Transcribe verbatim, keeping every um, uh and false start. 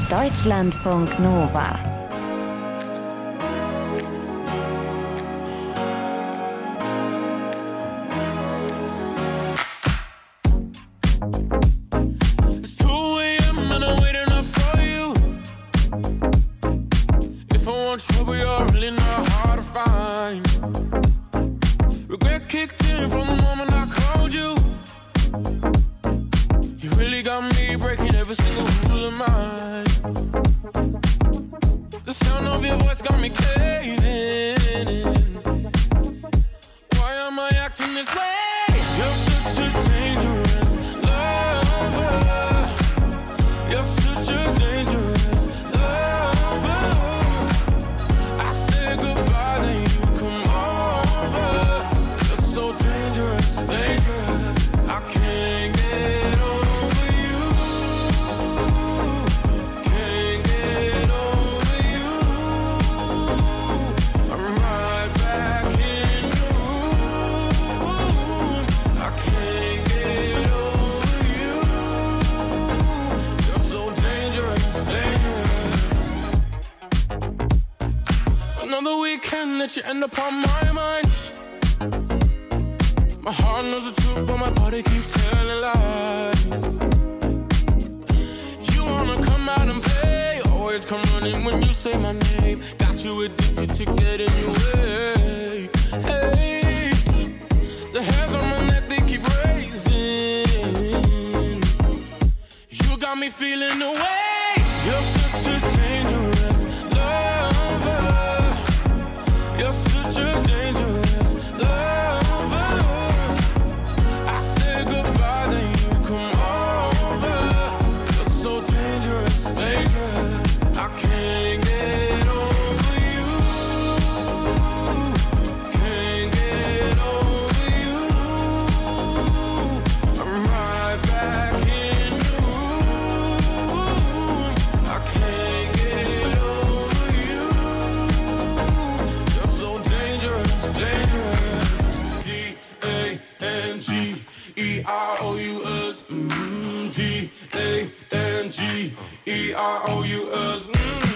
Deutschlandfunk Nova. Trouble, you're really not hard to find. Regret kicked in from the moment I called you. You really got me breaking every single rule of mine. The sound of your voice got me caving. Why am I acting this way? You're such a dangerous lover. You're such a dangerous lover. I say goodbye, then you come over. You're so dangerous, dangerous. I can't get over you. Can't get over you. I'm right back in your room. I can't get over you. You're so dangerous, dangerous. Another weekend that you end up on my mind. My heart knows the truth, but my body keeps telling lies. You wanna come out and play, always come running when you say my name. Got you addicted to getting your way. Hey, the hairs on my neck, they keep raising. You got me feeling the way. You're such a dangerous lover. You're such a dangerous lover. I say goodbye, then you come over. You're so dangerous, dangerous. I can't get over you. Can't get over you. I'm right back in your room. I can't get over you. You're so dangerous, dangerous. D A N G E R O U S. Mm, D A N G E R O U S. Mm.